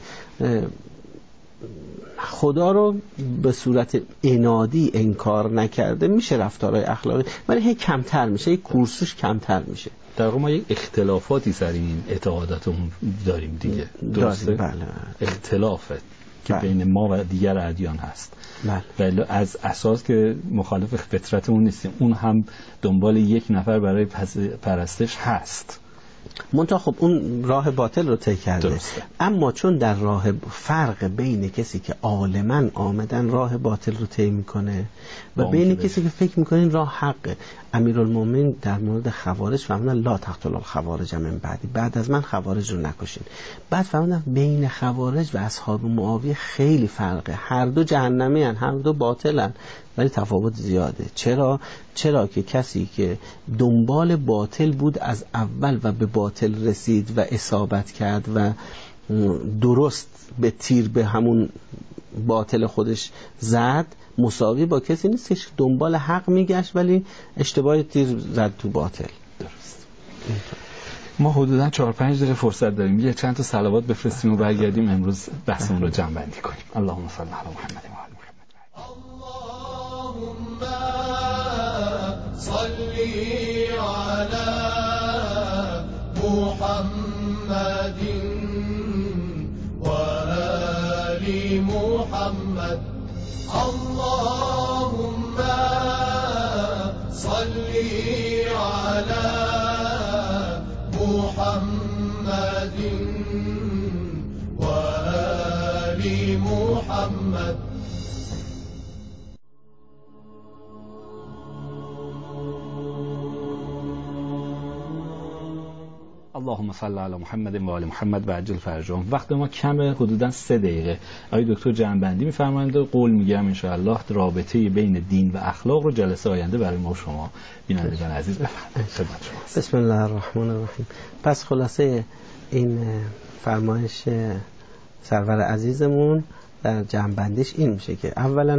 S2: خدا رو به صورت عنادی انکار نکرده میشه رفتارهای اخلاقی، ولی هی کمتر میشه، هی کورسش کمتر میشه.
S1: در واقع ما یک اختلافاتی سر این اعتقاداتمون داریم دیگه، درسته؟
S2: بله.
S1: اختلافه که بین ما و دیگر ادیان هست. ولی از اساس که مخالف فطرتمون نیستیم، اون هم دنبال یک نفر برای پرستش هست.
S2: منتها خب اون راه باطل رو طی کرده.
S1: درسته.
S2: اما چون در راه فرق بین کسی که عالماً آمدن راه باطل رو طی میکنه و بین کسی که فکر میکنه این راه حقه. امیرالمومنین در مورد خوارج فرمودن لا تقتلوا الخوارج من بعدی، بعد از من خوارج رو نکشین. بعد فرمودن بین خوارج و اصحاب معاویه خیلی فرقه، هر دو جهنمی هن، هر دو باطلن، ولی تفاوت زیاده. چرا که کسی که دنبال باطل بود از اول و به باطل رسید و اصابت کرد و درست به تیر به همون باطل خودش زد، مساوی با کسی نیست که دنبال حق میگشت ولی اشتباه تیر زد تو باطل.
S1: درست. ما حدوداً 4-5 دقیقه فرصت داریم، یه چند تا صلوات بفرستیم و برگردیم امروز بحثمون رو جمع بندی کنیم. اللهم صل علی محمد و آل محمد.
S3: اللهم صلی علی محمد و آل محمد. اللهم صلی علی محمد و آل محمد.
S1: اللهم صل علی محمد و آل محمد و عجل فرجهم. وقت ما کمه، حدوداً 3 دقیقه. آقای دکتر جمع‌بندی می‌فرمایند و قول میگم ان شاءالله رابطه بین دین و اخلاق رو جلسه آینده برای ما شما بینندگان عزیز بفرمایید. خدمت شما.
S2: بسم الله الرحمن الرحیم. پس خلاصه این فرمایش سرور عزیزمون در جمع‌بندیش این میشه که اولا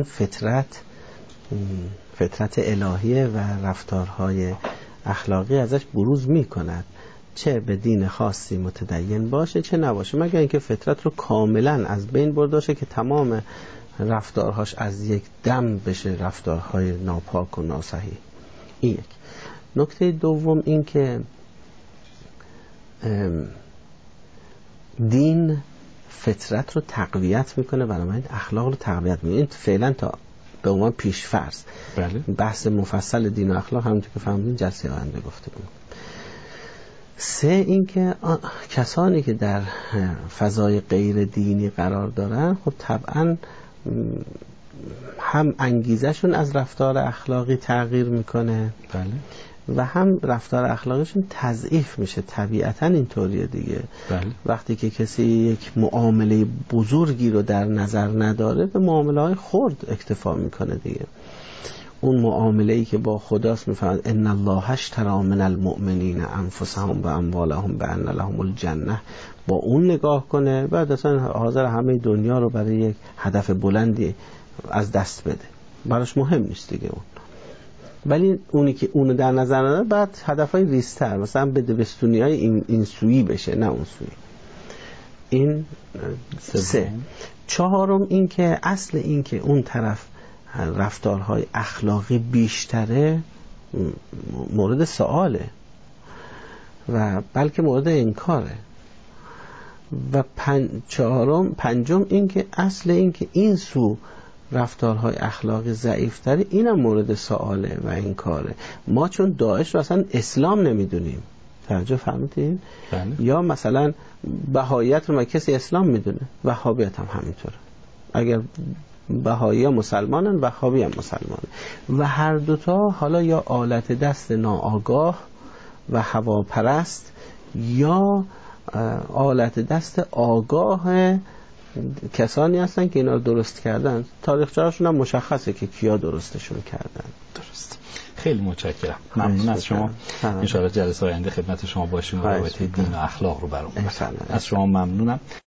S2: فطرت الهیه و رفتارهای اخلاقی ازش بروز میکند، چه به دین خاصی متدین باشه چه نباشه، مگر اینکه فطرت رو کاملا از بین برده باشه که تمام رفتارهاش از یک دم بشه رفتارهای ناپاک و ناصحیح. این یک. نکته دوم این که دین فطرت رو تقویت میکنه، بنابراین اخلاق رو تقویت میکنه. این فعلا تا به عنوان پیش‌فرض.
S1: بله.
S2: بحث مفصل دین و اخلاق همونطور که فهمیدین جلسه آینده گفته بود. 3 اینکه کسانی که در فضای غیر دینی قرار دارن خب طبعا هم انگیزشون از رفتار اخلاقی تغییر میکنه،
S1: بله،
S2: و هم رفتار اخلاقیشون تضعیف میشه. طبیعتا اینطوریه دیگه.
S1: بله.
S2: وقتی که کسی یک معامله بزرگی رو در نظر نداره به معامله‌های خرد اکتفا میکنه دیگه. اون معامله‌ای که با خداست میفهمد ان الله اشتری من المؤمنین انفسهم و اموالهم بان لهم الجنه، با اون نگاه کنه بعد اصلا حاضر همه دنیا رو برای یک هدف بلندی از دست بده، براش مهم نیست دیگه اون. ولی اونی که اونو در نظر نداره بعد هدفای ریزتر مثلا بده بستونیای این سویی بشه نه اون سویی. این 3. 4 این که اصل این که اون طرف رفتارهای اخلاقی بیشتره مورد سؤاله و بلکه مورد انکاره. و 5 این که اصل این که این سو رفتارهای اخلاقی ضعیفتره اینم مورد سؤاله و انکاره. ما چون داعش رو اصلا اسلام نمیدونیم، توجه فهمیدین؟
S1: بله.
S2: یا مثلا بهاییت رو ما کسی اسلام میدونه، وهابیت هم همینطوره. اگر بهایی ها مسلمانن وهابی هم مسلمانن، و هر دوتا حالا یا آلت دست ناآگاه و هواپرست یا آلت دست آگاه کسانی هستن که اینا رو درست کردن. تاریخچه‌هاشون هم مشخصه که کیا درستشون کردن.
S1: درست. خیلی متشکرم، ممنون از شما. ان شاء الله جلسه آینده خدمت شما باشیم و رابطه دین و اخلاق رو برامون. از شما ممنونم.